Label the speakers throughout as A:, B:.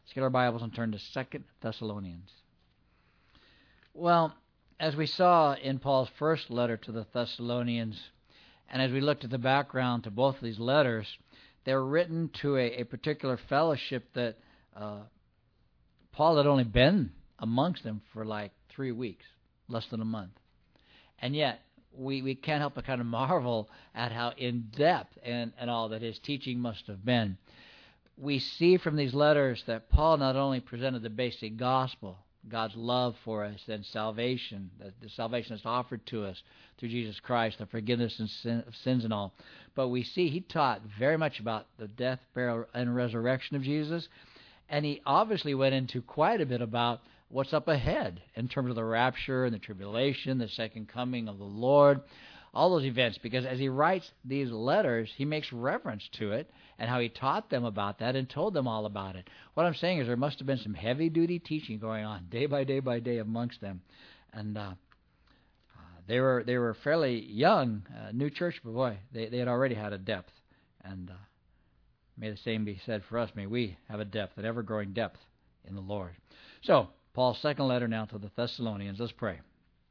A: Let's get our Bibles and turn to 2 Thessalonians. Well, as we saw in Paul's first letter to the Thessalonians, and as we looked at the background to both of these letters, they were written to a particular fellowship that Paul had only been amongst them for like 3 weeks, less than a month. And yet, we can't help but kind of marvel at how in-depth and all that his teaching must have been. We see from these letters that Paul not only presented the basic gospel, God's love for us and salvation, that the salvation that's offered to us through Jesus Christ, the forgiveness of sins and all, but we see he taught very much about the death, burial, and resurrection of Jesus, and he obviously went into quite a bit about what's up ahead in terms of the rapture and the tribulation, the second coming of the Lord, all those events, because as he writes these letters, he makes reference to it and how he taught them about that and told them all about it. What I'm saying is there must have been some heavy-duty teaching going on day by day amongst them. And they were fairly young, new church, but boy, they had already had a depth. And may the same be said for us. May we have a depth, an ever-growing depth in the Lord. So, Paul's second letter now to the Thessalonians. Let's pray.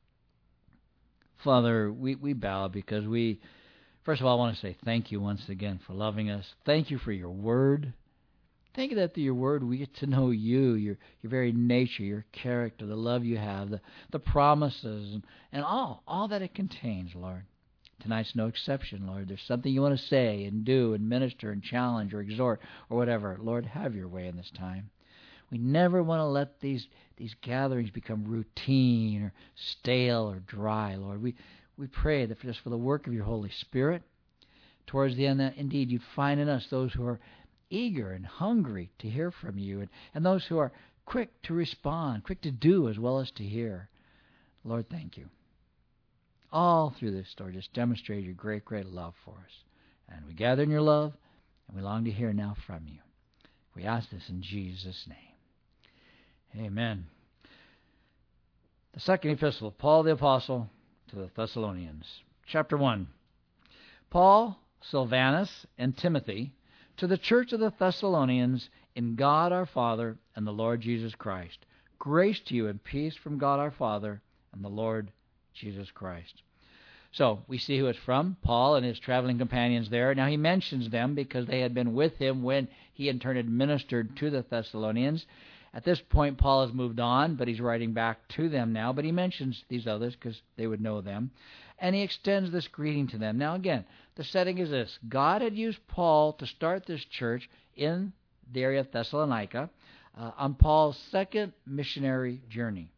A: Father, we bow because first of all, I want to say thank you once again for loving us. Thank you for your word. Thank you that through your word we get to know you, your very nature, your character, the love you have, the promises, and all that it contains, Lord. Tonight's no exception, Lord. There's something you want to say and do and minister and challenge or exhort or whatever. Lord, have your way in this time. We never want to let these gatherings become routine or stale or dry, Lord. We pray that just for the work of your Holy Spirit, towards the end, that indeed you'd find in us those who are eager and hungry to hear from you, and those who are quick to respond, quick to do as well as to hear. Lord, thank you. All through this story, just demonstrate your great, great love for us. And we gather in your love, and we long to hear now from you. We ask this in Jesus' name. Amen. The second epistle of Paul the Apostle to the Thessalonians. Chapter 1. Paul, Silvanus, and Timothy, to the church of the Thessalonians in God our Father and the Lord Jesus Christ. Grace to you and peace from God our Father and the Lord Jesus Christ. So, we see who it's from, Paul and his traveling companions there. Now, he mentions them because they had been with him when he in turn had ministered to the Thessalonians. At this point, Paul has moved on, but he's writing back to them now. But he mentions these others because they would know them. And he extends this greeting to them. Now, again, the setting is this. God had used Paul to start this church in the area of Thessalonica on Paul's second missionary journey.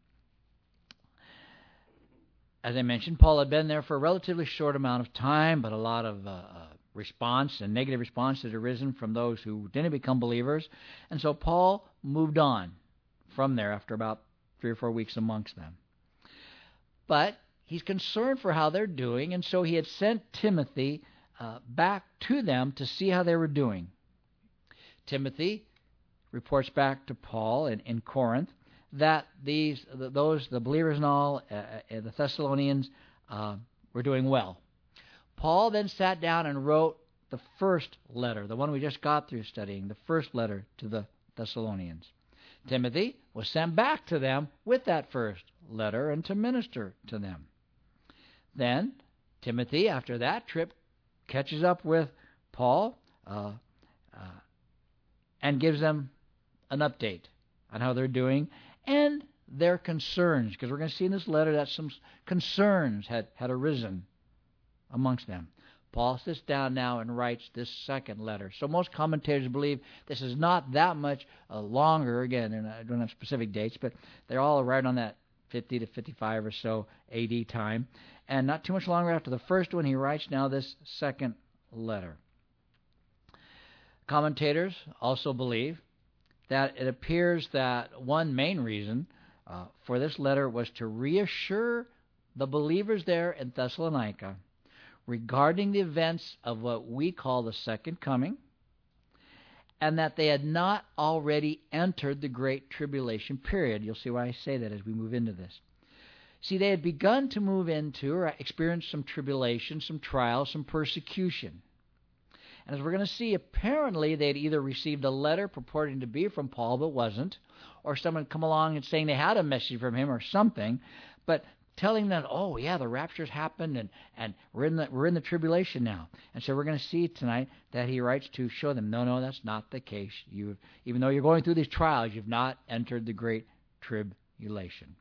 A: As I mentioned, Paul had been there for a relatively short amount of time, but a lot of response and negative response had arisen from those who didn't become believers. And so Paul moved on from there after about 3 or 4 weeks amongst them. But he's concerned for how they're doing, and so he had sent Timothy back to them to see how they were doing. Timothy reports back to Paul in Corinth that the believers and all, the Thessalonians, were doing well. Paul then sat down and wrote the first letter, the one we just got through studying, the first letter to the Thessalonians. Timothy was sent back to them with that first letter and to minister to them. Then Timothy, after that trip, catches up with Paul and gives them an update on how they're doing and their concerns, because we're going to see in this letter that some concerns had arisen amongst them. Paul sits down now and writes this second letter. So most commentators believe this is not that much longer, again, and I don't have specific dates, but they're all right on that 50 to 55 or so AD time. And not too much longer after the first one, he writes now this second letter. Commentators also believe that it appears that one main reason for this letter was to reassure the believers there in Thessalonica regarding the events of what we call the second coming, and that they had not already entered the Great Tribulation period. You'll see why I say that as we move into this. See, they had begun to move into or experience some tribulation, some trials, some persecution. And as we're going to see, apparently they'd either received a letter purporting to be from Paul but wasn't, or someone come along and saying they had a message from him or something, but telling them, oh yeah, the rapture's happened and we're in the tribulation now. And so we're going to see tonight that he writes to show them, no, that's not the case. Even though you're going through these trials, you've not entered the great tribulation.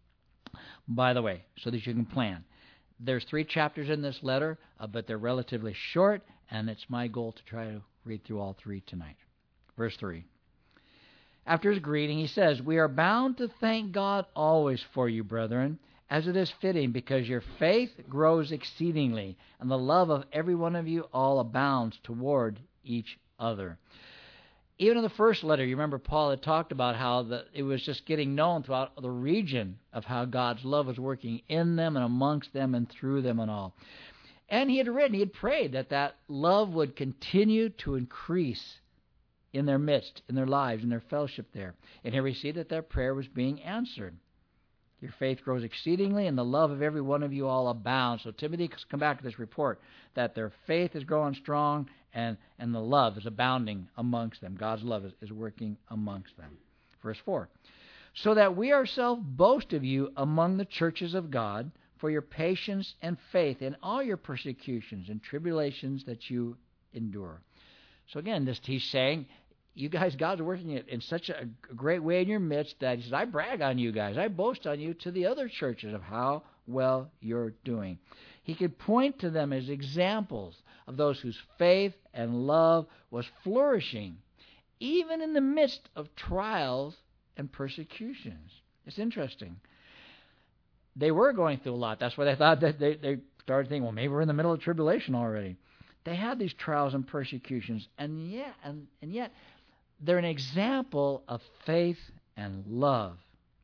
A: By the way, so that you can plan. There's 3 chapters in this letter, but they're relatively short, and it's my goal to try to read through all 3 tonight. Verse 3. After his greeting, he says, "We are bound to thank God always for you, brethren, as it is fitting, because your faith grows exceedingly, and the love of every one of you all abounds toward each other." Even in the first letter, you remember Paul had talked about how it was just getting known throughout the region of how God's love was working in them and amongst them and through them and all. And he had prayed that love would continue to increase in their midst, in their lives, in their fellowship there. And here we see that prayer was being answered. Your faith grows exceedingly, and the love of every one of you all abounds. So Timothy has come back to this report that their faith is growing strong, and the love is abounding amongst them. God's love is working amongst them. Verse 4. So that we ourselves boast of you among the churches of God for your patience and faith in all your persecutions and tribulations that you endure. So again, he's saying, you guys, God's working it in such a great way in your midst that he says, I brag on you guys. I boast on you to the other churches of how well you're doing. He could point to them as examples of those whose faith and love was flourishing, even in the midst of trials and persecutions. It's interesting. They were going through a lot. That's why they thought that they started thinking, well, maybe we're in the middle of tribulation already. They had these trials and persecutions, and yet they're an example of faith and love.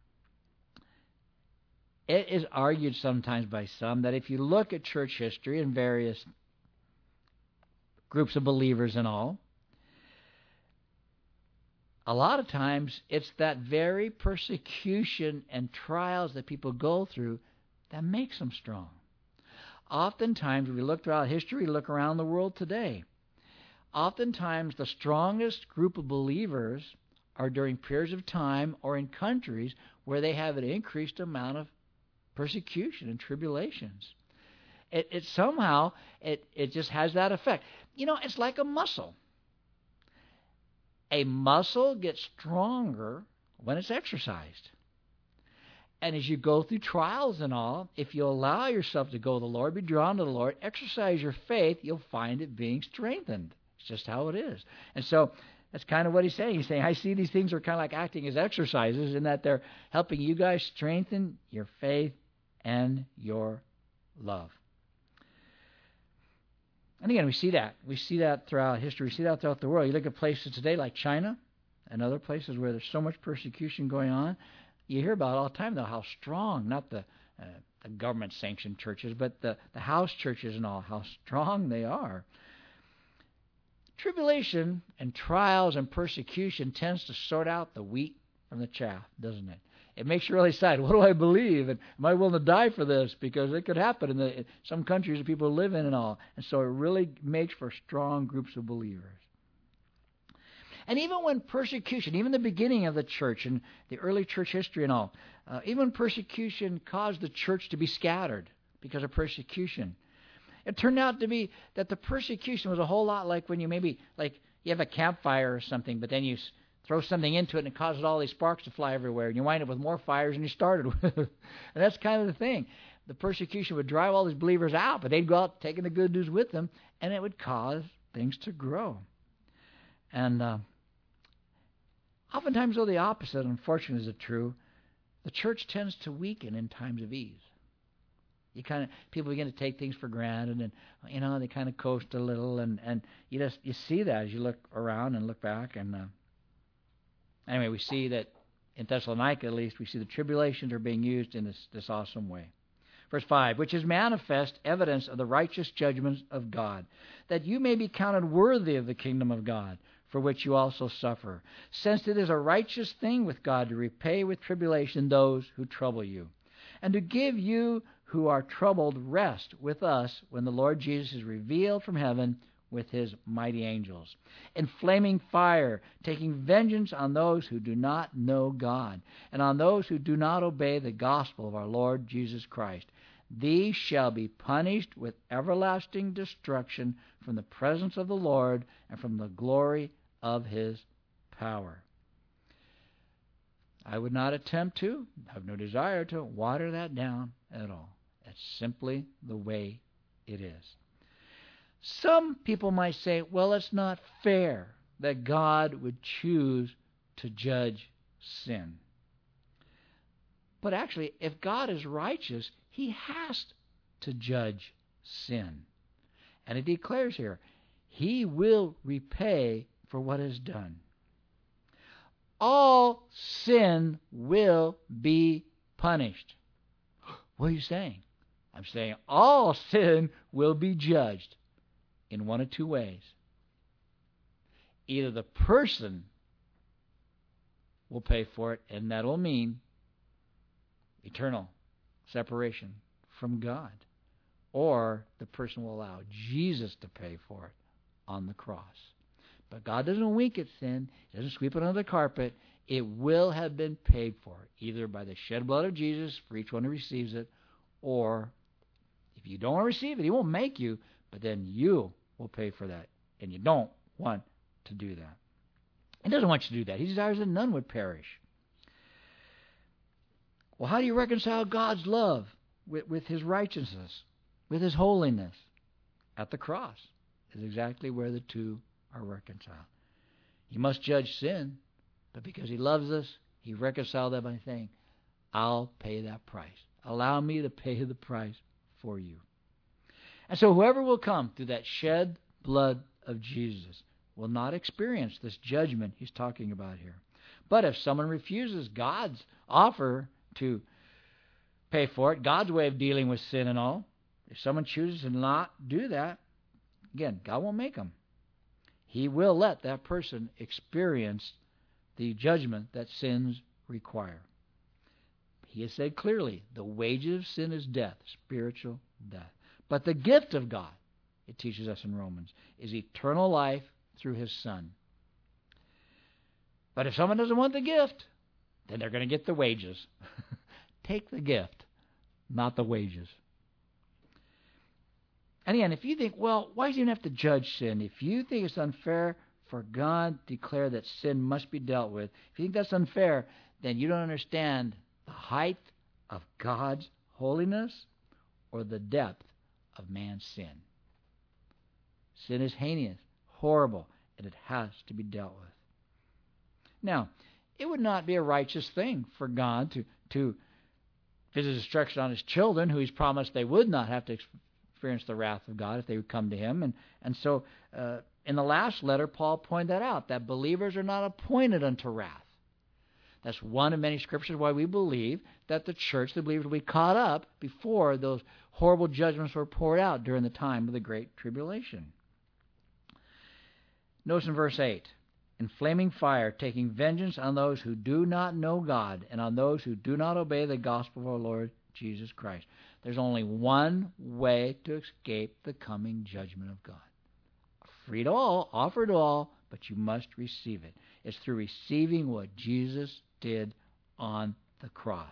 A: It is argued sometimes by some that if you look at church history and various groups of believers and all, a lot of times it's that very persecution and trials that people go through that makes them strong. Oftentimes, if we look throughout history, we look around the world today, oftentimes the strongest group of believers are during periods of time or in countries where they have an increased amount of persecution and tribulations. It somehow just has that effect. You know, it's like a muscle. A muscle gets stronger when it's exercised. And as you go through trials and all, if you allow yourself to go to the Lord, be drawn to the Lord, exercise your faith, you'll find it being strengthened. It's just how it is. And so that's kind of what he's saying. He's saying, I see these things are kind of like acting as exercises in that they're helping you guys strengthen your faith and your love. And again, we see that. We see that throughout history. We see that throughout the world. You look at places today like China and other places where there's so much persecution going on. You hear about it all the time, though, how strong, not the government-sanctioned churches, but the house churches and all, how strong they are. Tribulation and trials and persecution tends to sort out the wheat from the chaff, doesn't it? It makes you really decide, what do I believe? And am I willing to die for this? Because it could happen in some countries that people live in and all. And so it really makes for strong groups of believers. And even when persecution, even the beginning of the church and the early church history and all, even when persecution caused the church to be scattered because of persecution, it turned out to be that the persecution was a whole lot like when you you have a campfire or something, but then you throw something into it and it causes all these sparks to fly everywhere, and you wind up with more fires than you started with. And that's kind of the thing. The persecution would drive all these believers out, but they'd go out taking the good news with them, and it would cause things to grow. And oftentimes, though, the opposite, unfortunately, is true. The church tends to weaken in times of ease. People begin to take things for granted, and they kind of coast a little, and you see that as you look around and look back. And anyway, we see that in Thessalonica, at least, we see the tribulations are being used in this awesome way. Verse 5, which is manifest evidence of the righteous judgments of God, that you may be counted worthy of the kingdom of God, for which you also suffer, since it is a righteous thing with God to repay with tribulation those who trouble you, and to give you who are troubled rest with us when the Lord Jesus is revealed from heaven with his mighty angels. In flaming fire, taking vengeance on those who do not know God, and on those who do not obey the gospel of our Lord Jesus Christ. These shall be punished with everlasting destruction from the presence of the Lord and from the glory of his power. I would not attempt to, have no desire to, water that down at all. That's simply the way it is. Some people might say, well, it's not fair that God would choose to judge sin. But actually, if God is righteous, he has to judge sin. And it declares here, he will repay for what is done. All sin will be punished. What are you saying? I'm saying all sin will be judged in one of two ways. Either the person will pay for it, and that will mean eternal separation from God, or the person will allow Jesus to pay for it on the cross. But God doesn't wink at sin. He doesn't sweep it under the carpet. It will have been paid for, either by the shed blood of Jesus for each one who receives it, or if you don't want to receive it, he won't make you, but then you will pay for that. And you don't want to do that. He doesn't want you to do that. He desires that none would perish. Well, how do you reconcile God's love with his righteousness, with his holiness? At the cross is exactly where the two are reconciled. He must judge sin, but because he loves us, he reconciled that by saying, I'll pay that price. Allow me to pay the price for you. And so whoever will come through that shed blood of Jesus will not experience this judgment he's talking about here. But if someone refuses God's offer to pay for it, God's way of dealing with sin and all, if someone chooses to not do that, again, God won't make them. He will let that person experience the judgment that sins require. He has said clearly, the wages of sin is death, spiritual death. But the gift of God, it teaches us in Romans, is eternal life through his Son. But if someone doesn't want the gift, then they're going to get the wages. Take the gift, not the wages. And again, if you think, well, why does he even have to judge sin? If you think it's unfair for God to declare that sin must be dealt with, if you think that's unfair, then you don't understand the height of God's holiness or the depth of man's sin. Sin is heinous, horrible, and it has to be dealt with. Now, it would not be a righteous thing for God to visit destruction on his children, who he's promised they would not have to experience the wrath of God if they would come to him. And so in the last letter, Paul pointed that out, that believers are not appointed unto wrath. That's one of many scriptures why we believe that the church, the believers, will be caught up before those horrible judgments were poured out during the time of the Great Tribulation. Notice in verse 8, in flaming fire, taking vengeance on those who do not know God and on those who do not obey the gospel of our Lord Jesus Christ. There's only one way to escape the coming judgment of God. Free to all, offered to all, but you must receive it. It's through receiving what Jesus did on the cross.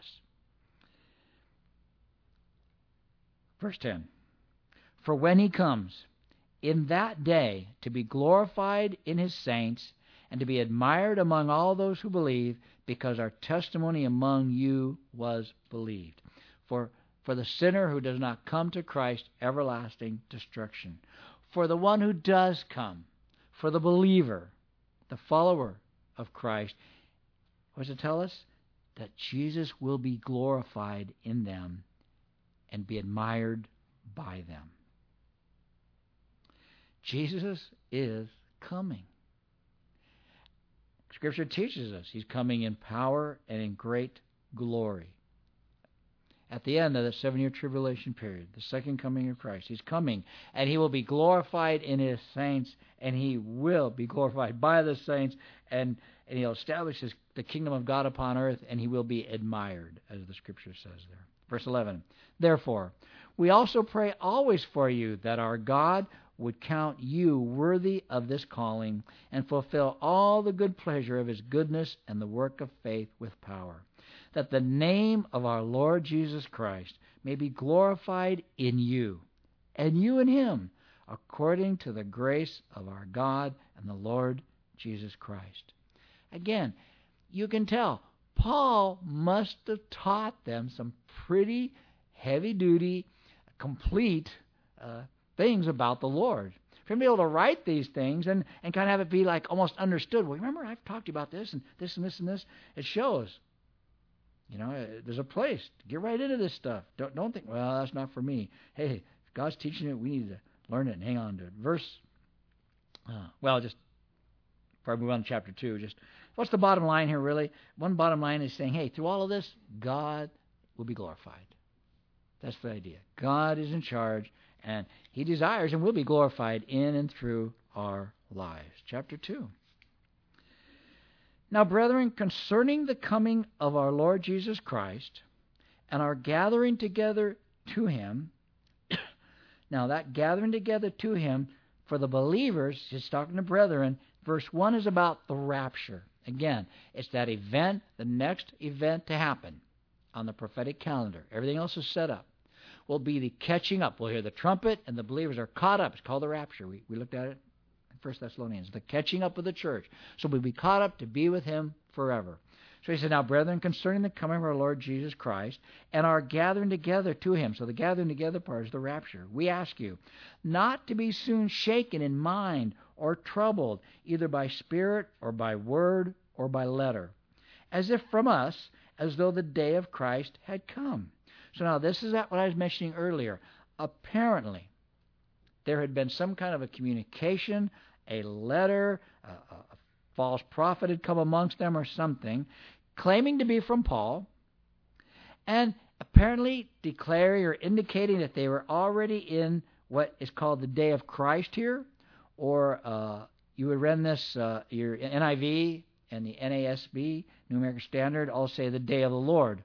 A: Verse 10. For when he comes, in that day, to be glorified in his saints, and to be admired among all those who believe, because our testimony among you was believed. For the sinner who does not come to Christ, everlasting destruction. For the one who does come, for the believer, the follower of Christ, what does it tell us? That Jesus will be glorified in them and be admired by them. Jesus is coming. Scripture teaches us he's coming in power and in great glory. At the end of the 7-year tribulation period, the second coming of Christ, he's coming, and he will be glorified in his saints, and he will be glorified by the saints, and he'll establish the kingdom of God upon earth, and he will be admired, as the Scripture says there. Verse 11, therefore, we also pray always for you, that our God, would count you worthy of this calling and fulfill all the good pleasure of His goodness and the work of faith with power, that the name of our Lord Jesus Christ may be glorified in you, and you in Him, according to the grace of our God and the Lord Jesus Christ. Again, you can tell Paul must have taught them some pretty heavy-duty, complete things about the Lord. For him to be able to write these things and kind of have it be like almost understood. Well, remember, I've talked to you about this and this and this and this. It shows. There's a place to get right into this stuff. Don't think, well, that's not for me. Hey, if God's teaching it, we need to learn it and hang on to it. Just before I move on to chapter 2, just what's the bottom line here, really? One bottom line is saying, hey, through all of this, God will be glorified. That's the idea. God is in charge, and He desires and will be glorified in and through our lives. Chapter 2. Now, brethren, concerning the coming of our Lord Jesus Christ and our gathering together to Him, now that gathering together to Him for the believers, he's talking to brethren, verse 1 is about the rapture. Again, it's that event, the next event to happen on the prophetic calendar. Everything else is set up. Will be the catching up. We'll hear the trumpet, and the believers are caught up. It's called the rapture. We looked at it in 1 Thessalonians. The catching up of the church. So we'll be caught up to be with Him forever. So he said, now, brethren, concerning the coming of our Lord Jesus Christ and our gathering together to Him. So the gathering together part is the rapture. We ask you not to be soon shaken in mind or troubled, either by spirit or by word or by letter, as if from us, as though the day of Christ had come. So now this is what I was mentioning earlier. Apparently, there had been some kind of a communication, a letter, a false prophet had come amongst them or something, claiming to be from Paul, and apparently declaring or indicating that they were already in what is called the day of Christ here, or you would run this, your NIV and the NASB, New American Standard, all say the day of the Lord.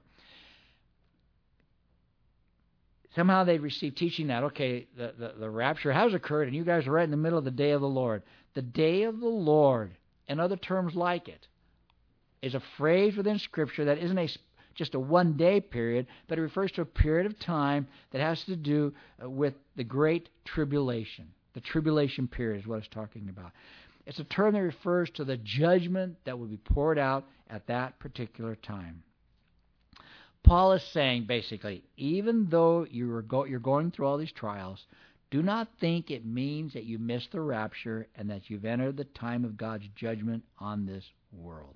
A: Somehow they received teaching that, okay, the rapture has occurred, and you guys are right in the middle of the day of the Lord. The day of the Lord, and other terms like it, is a phrase within Scripture that isn't just a one-day period, but it refers to a period of time that has to do with the Great Tribulation. The tribulation period is what it's talking about. It's a term that refers to the judgment that will be poured out at that particular time. Paul is saying, basically, even though you're going through all these trials, do not think it means that you missed the rapture and that you've entered the time of God's judgment on this world.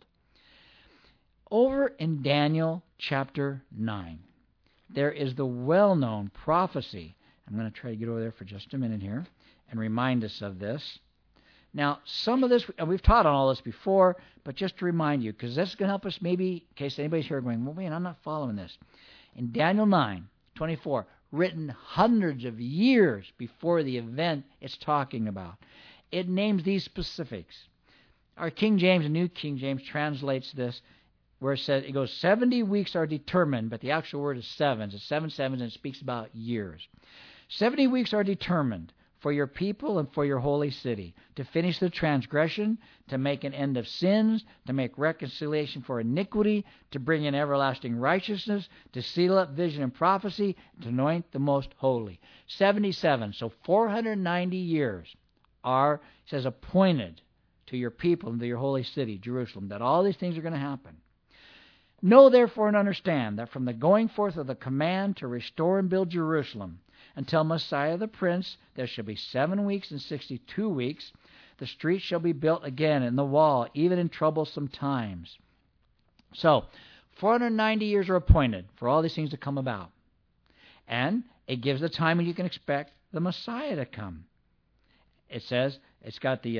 A: Over in Daniel chapter 9, there is the well-known prophecy. I'm going to try to get over there for just a minute here and remind us of this. Now, some of this, we've taught on all this before, but just to remind you, because this is going to help us maybe, in case anybody's here going, well, man, I'm not following this. In Daniel 9:24, written hundreds of years before the event it's talking about, it names these specifics. Our King James and New King James translates this where it goes, 70 weeks are determined, but the actual word is sevens. It's 7 sevens, and it speaks about years. 70 weeks are determined for your people and for your holy city, to finish the transgression, to make an end of sins, to make reconciliation for iniquity, to bring in everlasting righteousness, to seal up vision and prophecy, to anoint the most holy. 77, so 490 years are, it says, appointed to your people and to your holy city, Jerusalem, that all these things are going to happen. Know therefore and understand that from the going forth of the command to restore and build Jerusalem until Messiah the Prince, there shall be 7 weeks and 62 weeks. The street shall be built again, and the wall, even in troublesome times. So, 490 years are appointed for all these things to come about. And it gives the time when you can expect the Messiah to come. It says it's got the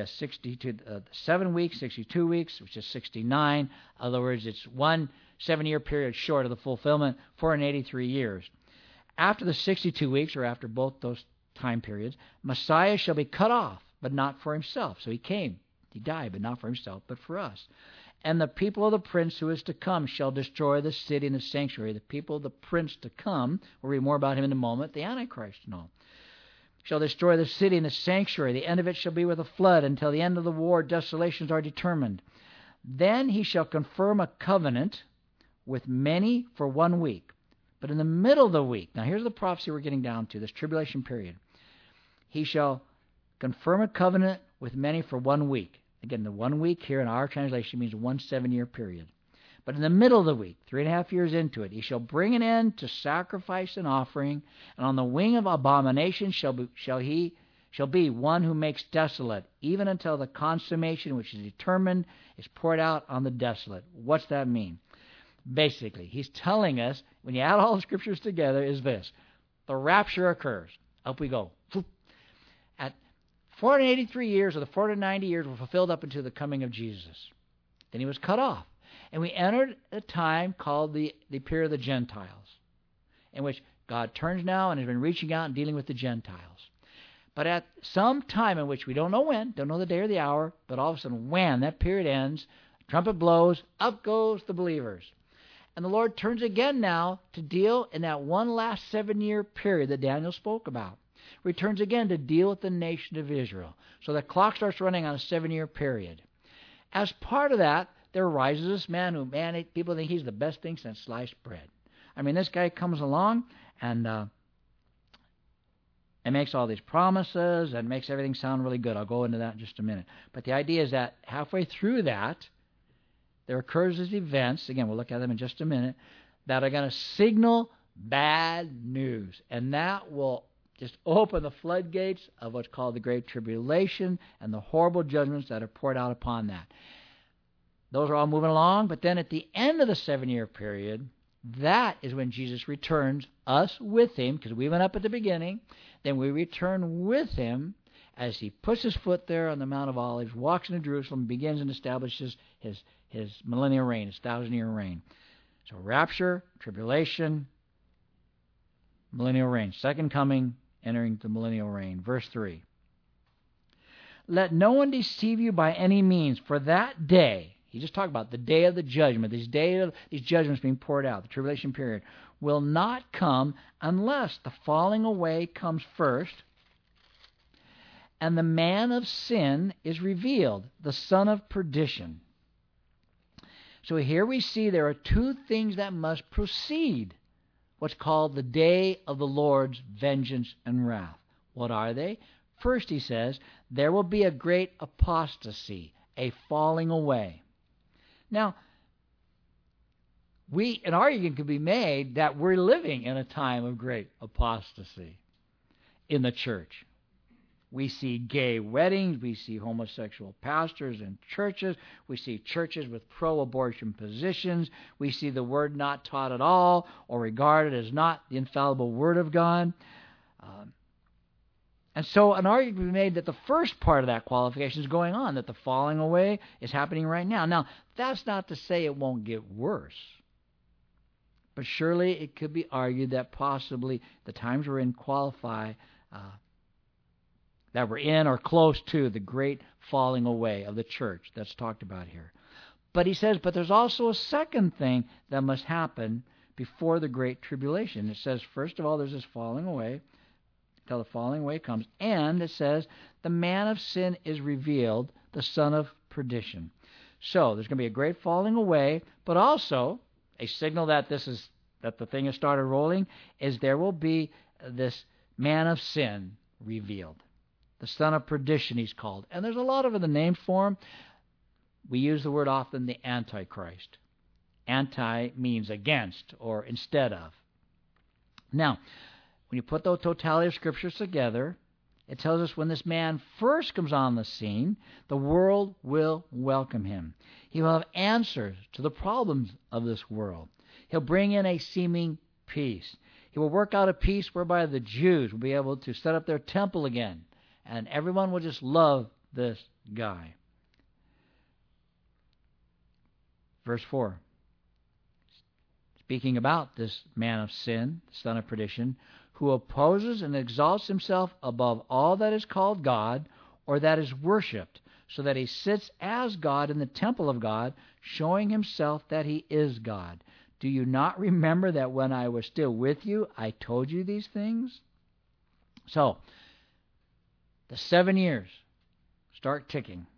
A: 7 weeks, 62 weeks, which is 69. In other words, it's 1 7-year period short of the fulfillment, 483 years. After the 62 weeks, or after both those time periods, Messiah shall be cut off, but not for himself. So he came, he died, but not for himself, but for us. And the people of the prince who is to come shall destroy the city and the sanctuary. The people of the prince to come, we'll read more about him in a moment, the Antichrist and all, shall destroy the city and the sanctuary. The end of it shall be with a flood. Until the end of the war, desolations are determined. Then he shall confirm a covenant with many for 1 week. But in the middle of the week, now here's the prophecy we're getting down to, this tribulation period. He shall confirm a covenant with many for 1 week. Again, the 1 week here in our translation means 1 7-year period. But in the middle of the week, 3.5 years into it, he shall bring an end to sacrifice and offering, and on the wing of abomination shall be one who makes desolate, even until the consummation which is determined is poured out on the desolate. What's that mean? Basically, he's telling us, when you add all the scriptures together, is this. The rapture occurs. Up we go. At 483 years, or the 490 years, were fulfilled up until the coming of Jesus. Then he was cut off. And we entered a time called the period of the Gentiles, in which God turns now and has been reaching out and dealing with the Gentiles. But at some time in which we don't know when, don't know the day or the hour, but all of a sudden when that period ends, the trumpet blows, up goes the believers. And the Lord turns again now to deal in that one last 7-year period that Daniel spoke about. Returns again to deal with the nation of Israel. So the clock starts running on a 7-year period. As part of that, there rises this man who, people think he's the best thing since sliced bread. I mean, this guy comes along and makes all these promises and makes everything sound really good. I'll go into that in just a minute. But the idea is that halfway through that, there occurs these events, again, we'll look at them in just a minute, that are going to signal bad news. And that will just open the floodgates of what's called the Great Tribulation and the horrible judgments that are poured out upon that. Those are all moving along, but then at the end of the 7-year period, that is when Jesus returns, us with him, because we went up at the beginning. Then we return with him as he puts his foot there on the Mount of Olives, walks into Jerusalem, begins and establishes his millennial reign, his 1,000-year reign. So rapture, tribulation, millennial reign. Second coming, entering the millennial reign. Verse 3. Let no one deceive you by any means, for that day, he just talked about the day of the judgment, these judgments being poured out, the tribulation period, will not come unless the falling away comes first, and the man of sin is revealed, the son of perdition. So here we see there are two things that must precede what's called the day of the Lord's vengeance and wrath. What are they? First, he says, there will be a great apostasy, a falling away. Now, an argument could be made that we're living in a time of great apostasy in the church. We see gay weddings, we see homosexual pastors in churches, we see churches with pro-abortion positions, we see the word not taught at all or regarded as not the infallible word of God. And so an argument can be made that the first part of that qualification is going on, that the falling away is happening right now. Now, that's not to say it won't get worse. But surely it could be argued that possibly the times we're in qualify, that we're in or close to the great falling away of the church that's talked about here. But he says, but there's also a second thing that must happen before the great tribulation. It says, first of all, there's this falling away, till the falling away comes. And it says, the man of sin is revealed, the son of perdition. So there's going to be a great falling away, but also a signal that that the thing has started rolling is there will be this man of sin revealed. The son of perdition, he's called. And there's a lot of other names for him. We use the word often, the Antichrist. Anti means against or instead of. Now, when you put the totality of scriptures together, it tells us when this man first comes on the scene, the world will welcome him. He will have answers to the problems of this world. He'll bring in a seeming peace. He will work out a peace whereby the Jews will be able to set up their temple again, and everyone will just love this guy. Verse 4. Speaking about this man of sin, son of perdition, who opposes and exalts himself above all that is called God or that is worshipped, so that he sits as God in the temple of God, showing himself that he is God. Do you not remember that when I was still with you, I told you these things? So, The 7 years start ticking.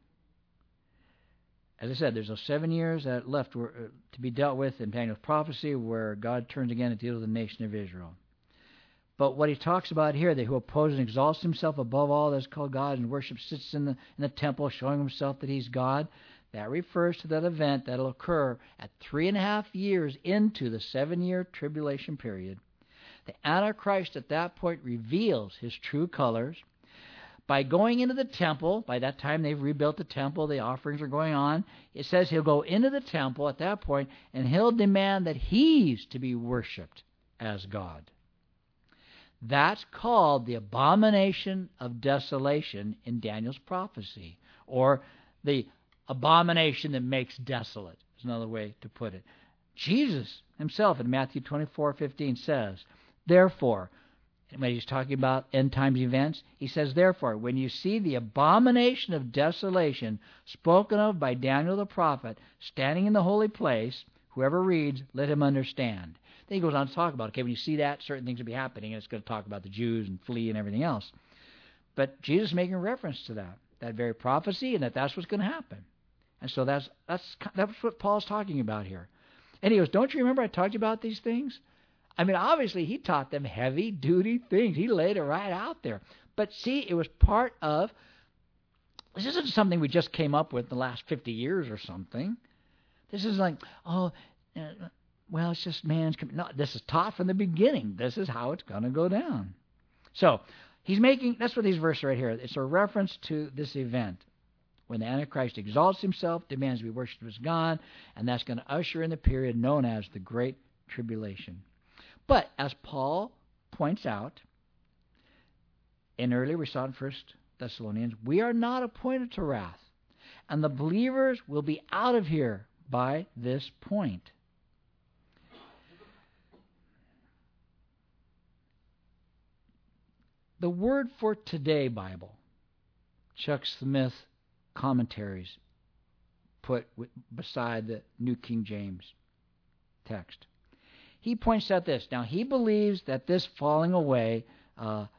A: As I said, there's those 7 years that left to be dealt with in Daniel's prophecy where God turns again to deal with the nation of Israel. But what he talks about here, that who opposes and exalts himself above all that is called God and worships, sits in the temple showing himself that he's God, that refers to that event that will occur at 3.5 years into the 7-year tribulation period. The Antichrist at that point reveals his true colors. By going into the temple, by that time they've rebuilt the temple, the offerings are going on. It says he'll go into the temple at that point, and he'll demand that he's to be worshipped as God. That's called the abomination of desolation in Daniel's prophecy, or the abomination that makes desolate, is another way to put it. Jesus himself in Matthew 24:15 says, therefore, when he's talking about end times events, he says, therefore, when you see the abomination of desolation spoken of by Daniel the prophet standing in the holy place, whoever reads, let him understand. Then he goes on to talk about, okay, when you see that, certain things will be happening, and it's going to talk about the Jews and flee and everything else. But Jesus is making reference to that very prophecy, and that's what's going to happen. And so that's what Paul's talking about here. And he goes, don't you remember I talked to you about these things? I mean, obviously, he taught them heavy-duty things. He laid it right out there. But see, it was part of, this isn't something we just came up with in the last 50 years or something. This is like, well, it's just man's... No, this is taught from the beginning. This is how it's going to go down. So, he's making... That's what these verses right here. It's a reference to this event. When the Antichrist exalts himself, demands to be worshipped as God, and that's going to usher in the period known as the Great Tribulation. But, as Paul points out, and earlier we saw in 1 Thessalonians, we are not appointed to wrath, and the believers will be out of here by this point. The Word for Today Bible, Chuck Smith commentaries put beside the New King James text. He points out this. Now, he believes that this falling away, that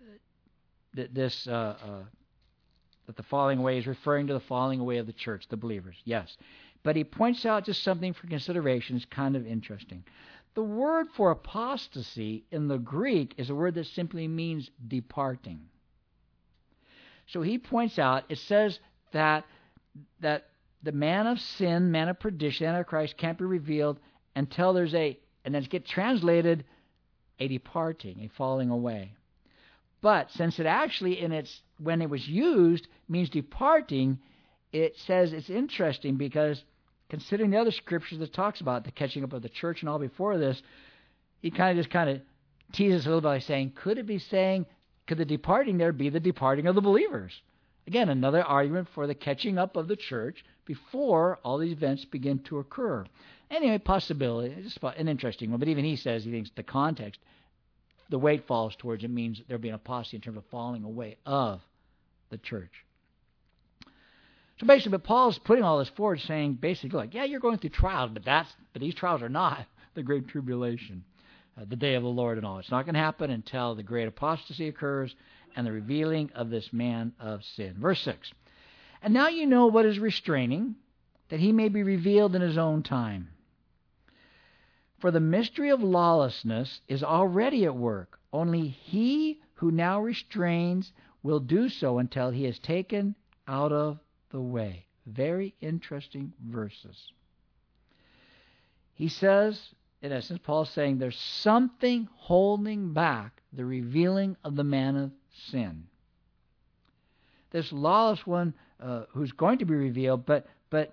A: the falling away is referring to the falling away of the church, the believers. Yes. But he points out just something for consideration. It's kind of interesting. The word for apostasy in the Greek is a word that simply means departing. So he points out, it says that the man of sin, man of perdition, Antichrist, can't be revealed until there's and then it gets translated, a departing, a falling away. But since it actually, when it was used, means departing, it says it's interesting because considering the other scriptures that talks about the catching up of the church and all before this, he kind of teases a little bit by saying, could the departing there be the departing of the believers? Again, another argument for the catching up of the church before all these events begin to occur. Anyway, possibility. It's an interesting one. But even he says he thinks the context, the weight falls towards it means there'll be an apostasy in terms of falling away of the church. So basically, but Paul's putting all this forward, saying basically, like, yeah, you're going through trials, but these trials are not the great tribulation, the day of the Lord and all. It's not going to happen until the great apostasy occurs and the revealing of this man of sin. Verse 6. And now you know what is restraining, that he may be revealed in his own time. For the mystery of lawlessness is already at work. Only he who now restrains will do so until he is taken out of the way. Very interesting verses. He says, in essence, Paul's saying there's something holding back the revealing of the man of sin. This lawless one who's going to be revealed, but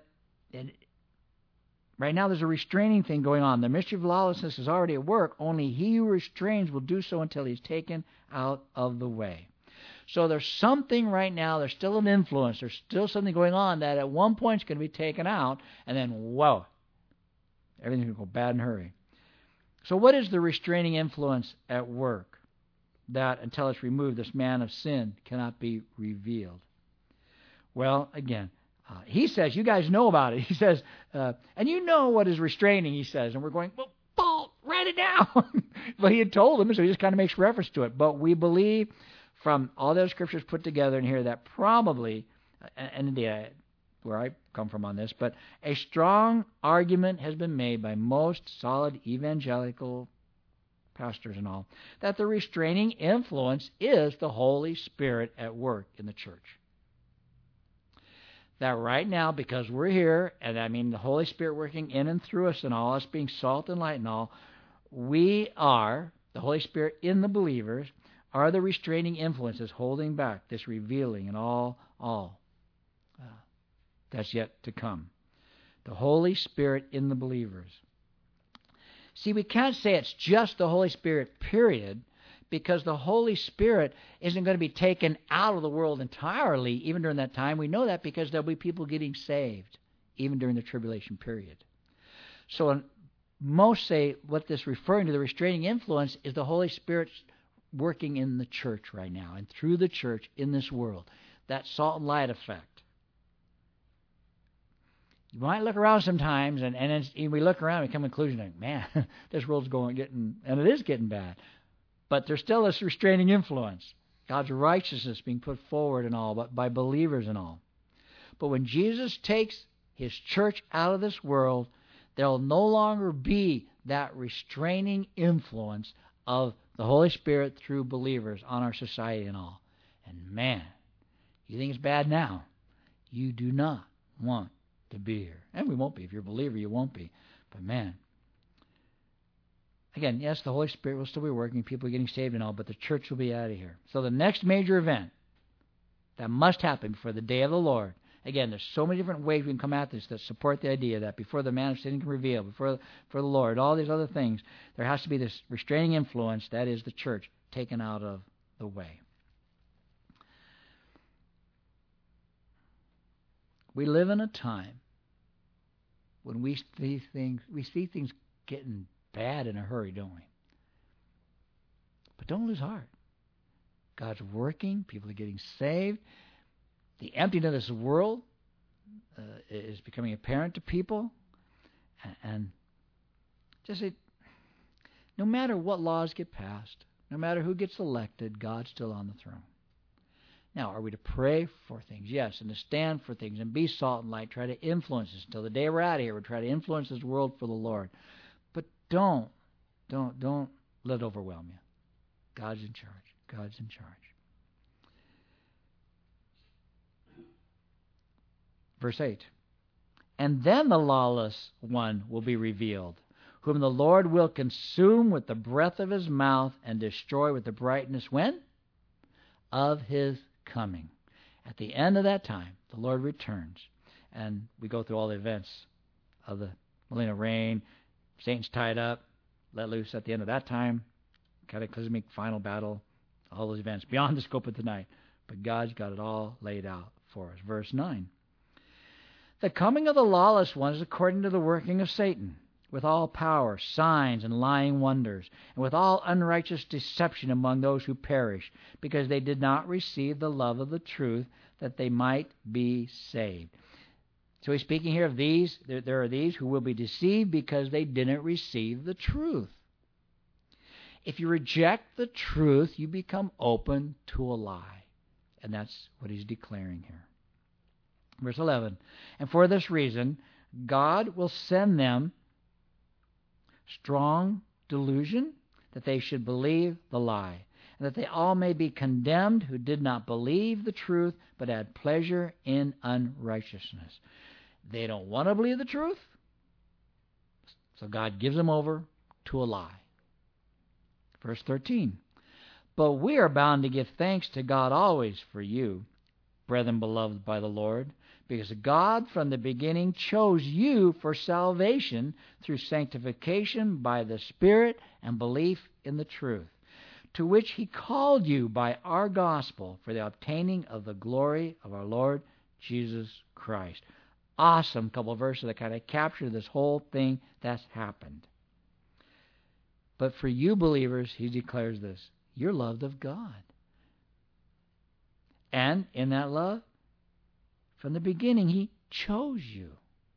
A: right now there's a restraining thing going on. The mystery of lawlessness is already at work. Only he who restrains will do so until he's taken out of the way. So there's something right now, there's still an influence, there's still something going on that at one point is going to be taken out, and then, whoa, everything's going to go bad in a hurry. So what is the restraining influence at work that, until it's removed, this man of sin cannot be revealed? Well, again, he says, you guys know about it. He says, and you know what is restraining, he says. And we're going, well, Paul, write it down. But he had told them, so he just kind of makes reference to it. But we believe, from all those scriptures put together in here that probably, and indeed where I come from on this, but a strong argument has been made by most solid evangelical pastors and all, that the restraining influence is the Holy Spirit at work in the church. That right now, because we're here, and I mean the Holy Spirit working in and through us and all, us being salt and light and all, we are, the Holy Spirit in the believers, are the restraining influences holding back this revealing and all that's yet to come. The Holy Spirit in the believers. See, we can't say it's just the Holy Spirit, period, because the Holy Spirit isn't going to be taken out of the world entirely, even during that time. We know that because there'll be people getting saved, even during the tribulation period. So most say what this referring to, the restraining influence, is the Holy Spirit working in the church right now and through the church in this world. That salt and light effect. You might look around sometimes, and we look around and come to the conclusion, like, man, this world's getting, and it is getting bad. But there's still this restraining influence. God's righteousness being put forward and all, but by believers and all. But when Jesus takes His church out of this world, there will no longer be that restraining influence of the Holy Spirit through believers on our society and all. And man, you think it's bad now. You do not want to be here. And we won't be. If you're a believer, you won't be. But man, again, yes, the Holy Spirit will still be working, people are getting saved and all, but the church will be out of here. So the next major event that must happen before the day of the Lord, again, there's so many different ways we can come at this that support the idea that before the man of sin can reveal, before the Lord, all these other things, there has to be this restraining influence, that is the church, taken out of the way. We live in a time when we see things getting bad in a hurry, don't we? But don't lose heart. God's working. People are getting saved. The emptiness of this world is becoming apparent to people. And just no matter what laws get passed, no matter who gets elected, God's still on the throne. Now, are we to pray for things? Yes, and to stand for things and be salt and light, try to influence us. Until the day we're out of here, we'll try to influence this world for the Lord. But don't let it overwhelm you. God's in charge. God's in charge. Verse 8. And then the lawless one will be revealed, whom the Lord will consume with the breath of His mouth and destroy with the brightness, when? Of His coming. At the end of that time, the Lord returns. And we go through all the events of the millennial reign. Saints tied up, let loose at the end of that time. Cataclysmic final battle. All those events beyond the scope of tonight. But God's got it all laid out for us. Verse 9. The coming of the lawless one is according to the working of Satan, with all power, signs, and lying wonders, and with all unrighteous deception among those who perish, because they did not receive the love of the truth, that they might be saved. So he's speaking here of these. There are these who will be deceived because they didn't receive the truth. If you reject the truth, you become open to a lie. And that's what he's declaring here. Verse 11. And for this reason, God will send them strong delusion, that they should believe the lie, and that they all may be condemned who did not believe the truth, but had pleasure in unrighteousness. They don't want to believe the truth, so God gives them over to a lie. Verse 13. But we are bound to give thanks to God always for you, brethren beloved by the Lord, because God from the beginning chose you for salvation through sanctification by the Spirit and belief in the truth, to which He called you by our gospel for the obtaining of the glory of our Lord Jesus Christ. Awesome couple of verses that kind of capture this whole thing that's happened. But for you believers, he declares this: you're loved of God. And in that love, from the beginning, He chose you.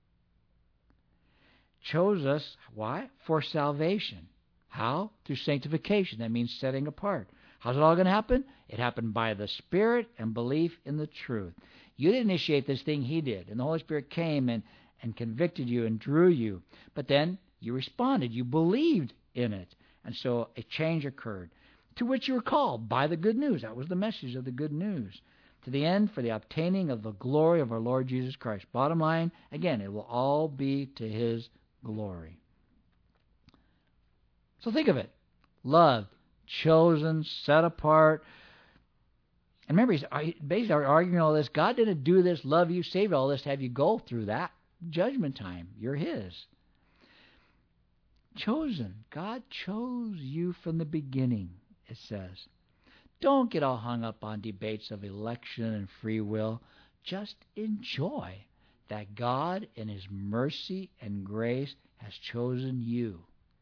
A: Chose us, why? For salvation. How? Through sanctification. That means setting apart. How's it all going to happen? It happened by the Spirit and belief in the truth. You didn't initiate this thing, He did. And the Holy Spirit came and convicted you and drew you. But then you responded. You believed in it. And so a change occurred, to which you were called by the good news. That was the message of the good news. To the end, for the obtaining of the glory of our Lord Jesus Christ. Bottom line, again, it will all be to His glory. So think of it. Loved, chosen, set apart. And remember, he's basically arguing all this. God didn't do this, love you, save you, all this, to have you go through that judgment time. You're His. Chosen. God chose you from the beginning, it says. Don't get all hung up on debates of election and free will. Just enjoy that God, in His mercy and grace, has chosen you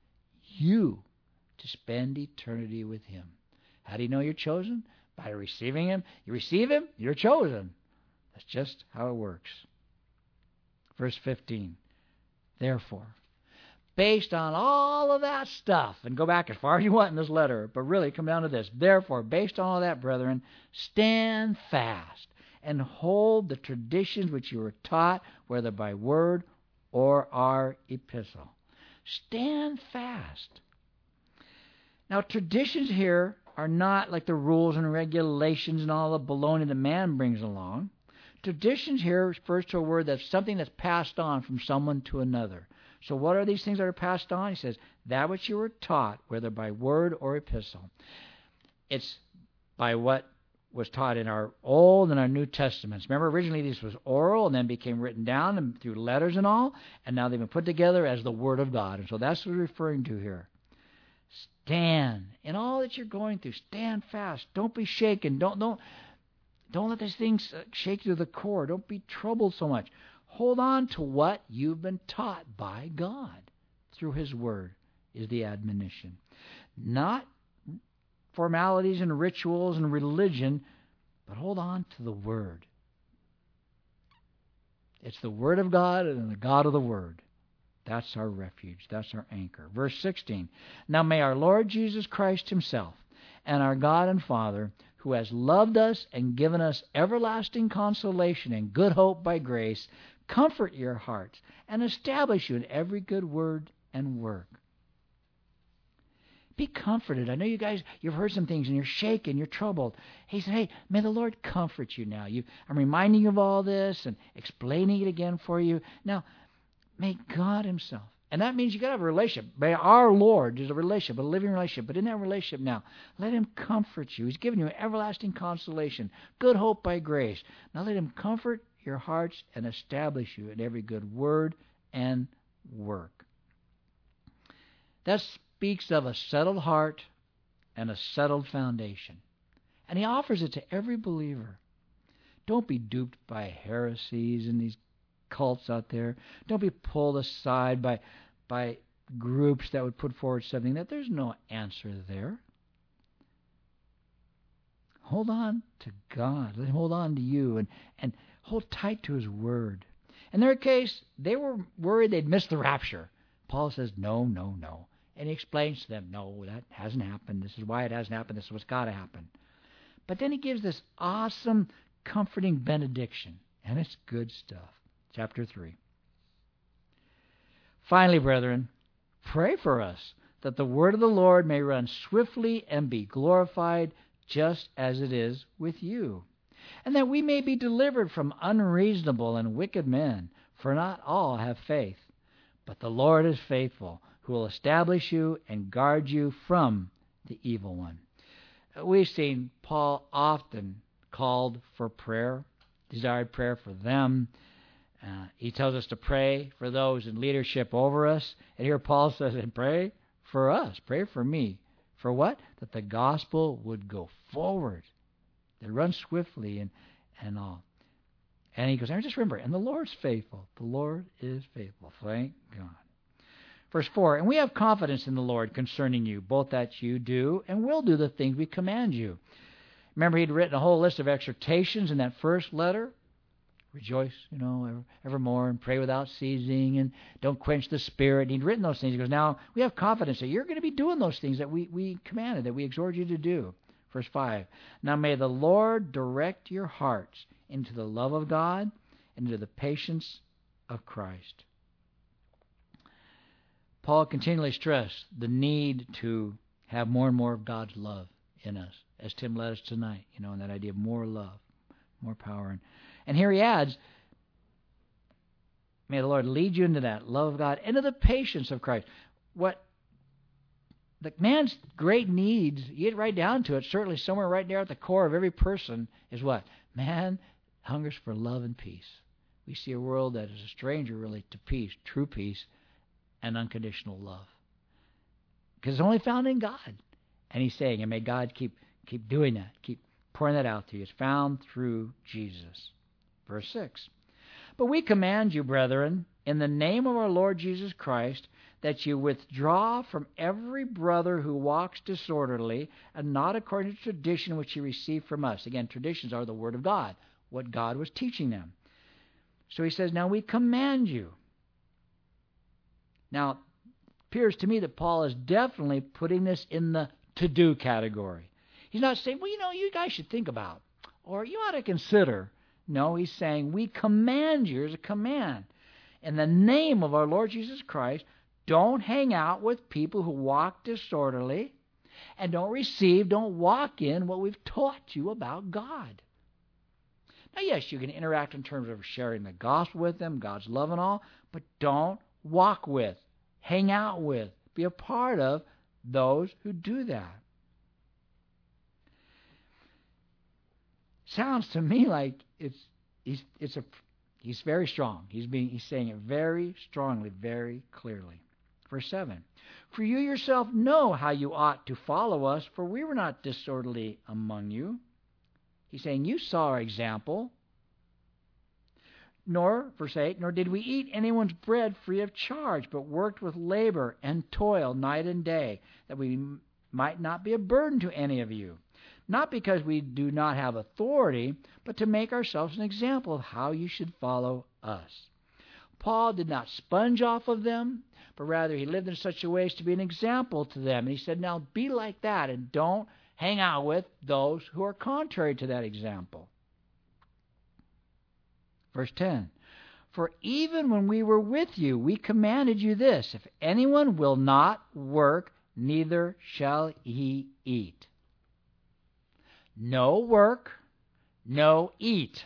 A: to spend eternity with Him. How do you know you're chosen? By receiving Him. You receive Him, you're chosen. That's just how it works. Verse 15. Therefore, based on all of that stuff, and go back as far as you want in this letter, but really come down to this. Therefore, based on all that, brethren, stand fast and hold the traditions which you were taught, whether by word or our epistle. Stand fast. Now, traditions here are not like the rules and regulations and all the baloney that man brings along. Traditions here refers to a word that's something that's passed on from someone to another. So what are these things that are passed on? He says, that which you were taught, whether by word or epistle. It's by what was taught in our Old and our New Testaments. Remember, originally this was oral and then became written down and through letters and all, and now they've been put together as the Word of God. And so that's what we're referring to here. Stand. In all that you're going through, stand fast. Don't be shaken. Don't let these things shake you to the core. Don't be troubled so much. Hold on to what you've been taught by God through His Word, is the admonition. Not formalities and rituals and religion, but hold on to the Word. It's the Word of God and the God of the Word. That's our refuge. That's our anchor. Verse 16. Now may our Lord Jesus Christ Himself and our God and Father, who has loved us and given us everlasting consolation and good hope by grace, comfort your hearts and establish you in every good word and work. Be comforted. I know you guys, you've heard some things and you're shaken, you're troubled. He said, hey, may the Lord comfort you now. I'm reminding you of all this and explaining it again for you. Now, may God Himself, and that means you got to have a relationship. May our Lord is a relationship, a living relationship. But in that relationship now, let Him comfort you. He's given you everlasting consolation, good hope by grace. Now let Him comfort your hearts and establish you in every good word and work. That speaks of a settled heart and a settled foundation. And He offers it to every believer. Don't be duped by heresies and these cults out there. Don't be pulled aside by groups that would put forward something that there's no answer there. Hold on to God. Let Him hold on to you and hold tight to His Word. In their case, they were worried they'd miss the rapture. Paul says, no. And he explains to them, no, that hasn't happened. This is why it hasn't happened. This is what's got to happen. But then he gives this awesome, comforting benediction. And it's good stuff. Chapter 3. Finally, brethren, pray for us that the word of the Lord may run swiftly and be glorified just as it is with you, and that we may be delivered from unreasonable and wicked men, for not all have faith. But the Lord is faithful, who will establish you and guard you from the evil one. We've seen Paul often called for prayer, desired prayer for them. He tells us to pray for those in leadership over us. And here Paul says, and pray for us. Pray for me. For what? That the gospel would go forward. That run swiftly and all. And he goes, I just remember, and the Lord's faithful. The Lord is faithful. Thank God. Verse 4, and we have confidence in the Lord concerning you, both that you do and will do the things we command you. Remember, he'd written a whole list of exhortations in that first letter. Rejoice, evermore, and pray without ceasing, and don't quench the spirit. And he'd written those things. He goes, now we have confidence that you're going to be doing those things that we commanded, that we exhort you to do. Verse 5, now may the Lord direct your hearts into the love of God and into the patience of Christ. Paul continually stressed the need to have more and more of God's love in us, as Tim led us tonight, and that idea of more love, more power. And here he adds, may the Lord lead you into that love of God, into the patience of Christ. What the man's great needs, you get right down to it, certainly somewhere right there at the core of every person is what? Man hungers for love and peace. We see a world that is a stranger really to peace, true peace, and unconditional love. Because it's only found in God. And he's saying, and may God keep doing that, keep pouring that out to you. It's found through Jesus. Verse 6. But we command you, brethren, in the name of our Lord Jesus Christ, that you withdraw from every brother who walks disorderly and not according to tradition which you received from us. Again, traditions are the Word of God, what God was teaching them. So he says, now we command you. Now, it appears to me that Paul is definitely putting this in the to-do category. He's not saying, well, you guys should think about, or you ought to consider. No, he's saying, we command you. Here's a command. In the name of our Lord Jesus Christ, don't hang out with people who walk disorderly, and don't walk in what we've taught you about God. Now, yes, you can interact in terms of sharing the gospel with them, God's love and all, but don't walk with, hang out with, be a part of those who do that. Sounds to me like he's very strong. He's saying it very strongly, very clearly. Verse 7. For you yourself know how you ought to follow us, for we were not disorderly among you. He's saying you saw our example. Verse 8, nor did we eat anyone's bread free of charge, but worked with labor and toil night and day, that we might not be a burden to any of you. Not because we do not have authority, but to make ourselves an example of how you should follow us. Paul did not sponge off of them, but rather he lived in such a way as to be an example to them. And he said, now be like that and don't hang out with those who are contrary to that example. Verse 10, for even when we were with you, we commanded you this, if anyone will not work, neither shall he eat. No work, no eat.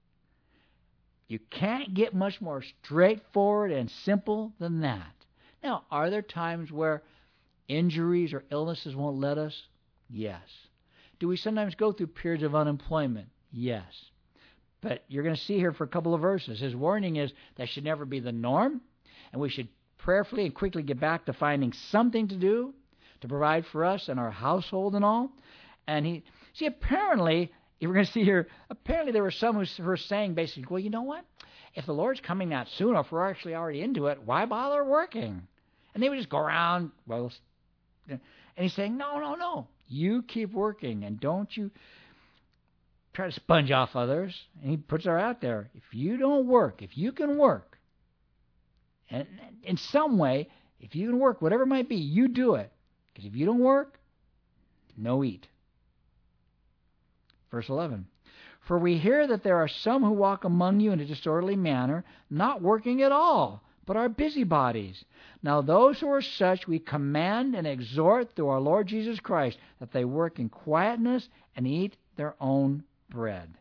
A: You can't get much more straightforward and simple than that. Now, are there times where injuries or illnesses won't let us? Yes. Do we sometimes go through periods of unemployment? Yes. But you're going to see here for a couple of verses. His warning is that should never be the norm, and we should prayerfully and quickly get back to finding something to do to provide for us and our household and all. And apparently, we're going to see here, apparently there were some who were saying basically, well, you know what? If the Lord's coming that soon, or if we're actually already into it, why bother working? And they would just go around, and he's saying, no. You keep working, and don't you try to sponge off others. And he puts her out there. If you don't work, if you can work, and in some way, if you can work, whatever it might be, you do it. Because if you don't work, no eat. Verse 11. For we hear that there are some who walk among you in a disorderly manner, not working at all, but are busybodies. Now those who are such we command and exhort through our Lord Jesus Christ, that they work in quietness and eat their own bread.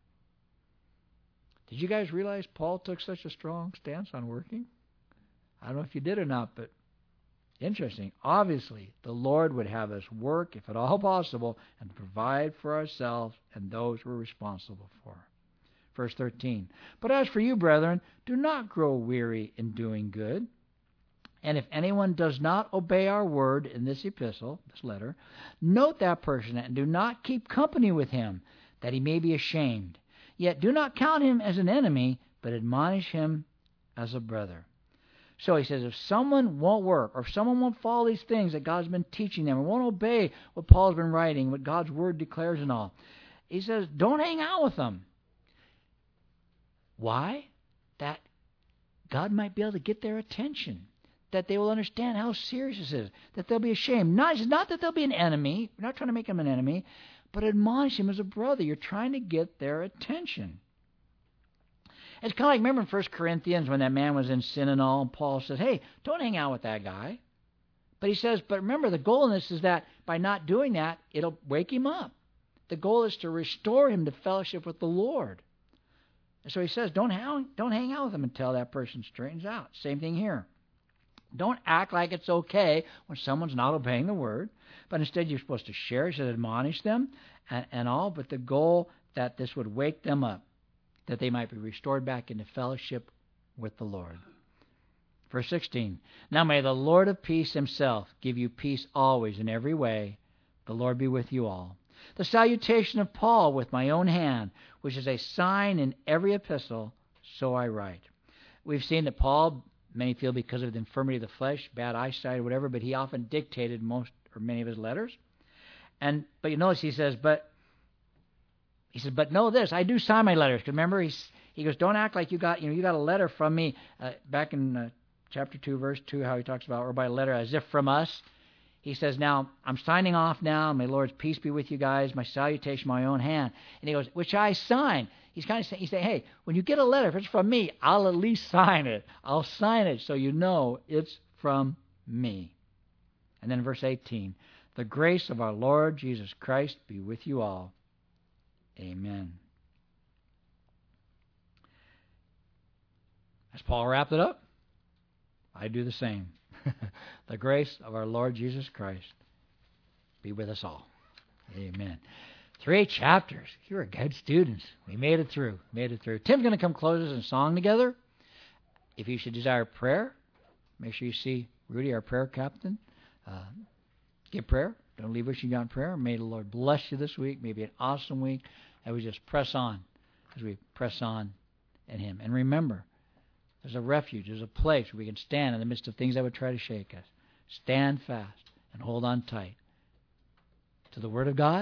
A: Did you guys realize Paul took such a strong stance on working? I don't know if you did or not, but interesting. Obviously, the Lord would have us work, if at all possible, and provide for ourselves and those we're responsible for. Verse 13. But as for you, brethren, do not grow weary in doing good. And if anyone does not obey our word in this epistle, this letter, note that person and do not keep company with him, that he may be ashamed. Yet do not count him as an enemy, but admonish him as a brother. So he says, if someone won't work, or if someone won't follow these things that God's been teaching them, or won't obey what Paul's been writing, what God's word declares and all, he says, don't hang out with them. Why? That God might be able to get their attention. that they will understand how serious this is, that they'll be ashamed. It's not that they'll be an enemy. We're not trying to make them an enemy, but admonish him as a brother. You're trying to get their attention. It's kind of like, remember in 1 Corinthians when that man was in sin and all, and Paul says, hey, don't hang out with that guy. But he says, but remember, the goal in this is that by not doing that, it'll wake him up. The goal is to restore him to fellowship with the Lord. And so he says, don't hang out with him until that person straightens out. Same thing here. Don't act like it's okay when someone's not obeying the word, but instead you're supposed to share, he says, admonish them and all, but the goal that this would wake them up, that they might be restored back into fellowship with the Lord. Verse 16, now may the Lord of peace himself give you peace always in every way. The Lord be with you all. The salutation of Paul with my own hand, which is a sign in every epistle, so I write. We've seen that Paul, many feel because of the infirmity of the flesh, bad eyesight or whatever, but he often dictated most or many of his letters. But you notice he says, but know this, I do sign my letters. Because remember, he goes, don't act like you got a letter from me back in chapter 2, verse 2, how he talks about, or by letter as if from us. He says, now, I'm signing off now. May the Lord's peace be with you guys. My salutation, my own hand. And he goes, which I sign. He's saying, hey, when you get a letter, if it's from me, I'll at least sign it. I'll sign it so you know it's from me. And then verse 18, the grace of our Lord Jesus Christ be with you all. Amen. As Paul wrapped it up, I do the same. The grace of our Lord Jesus Christ be with us all. Amen. 3 chapters. You are good students. We made it through. Tim's going to come close us in song together. If you should desire prayer, make sure you see Rudy, our prayer captain. Get prayer. Don't leave wishing you got prayer. May the Lord bless you this week. May it be an awesome week. And we just press on as we press on in him. And remember, there's a refuge. There's a place where we can stand in the midst of things that would try to shake us. Stand fast and hold on tight to the Word of God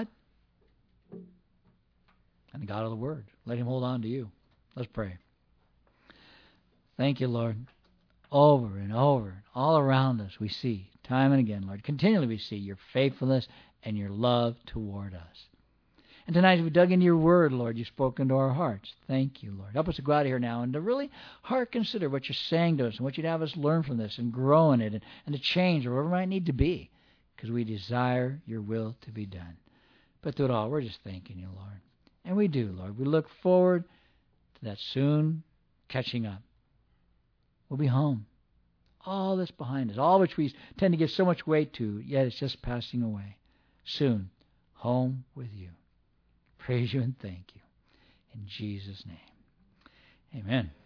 A: and the God of the Word. Let him hold on to you. Let's pray. Thank you, Lord. Over and over, all around us, we see, time and again, Lord, continually we see your faithfulness and your love toward us. And tonight as we dug into your word, Lord, you spoke into our hearts. Thank you, Lord. Help us to go out of here now and to really hard consider what you're saying to us and what you'd have us learn from this and grow in it and to change or whatever it might need to be, because we desire your will to be done. But through it all, we're just thanking you, Lord. And we do, Lord. We look forward to that soon catching up. We'll be home. All this behind us, all which we tend to give so much weight to, yet it's just passing away. Soon, home with you. Praise you and thank you. In Jesus' name, amen.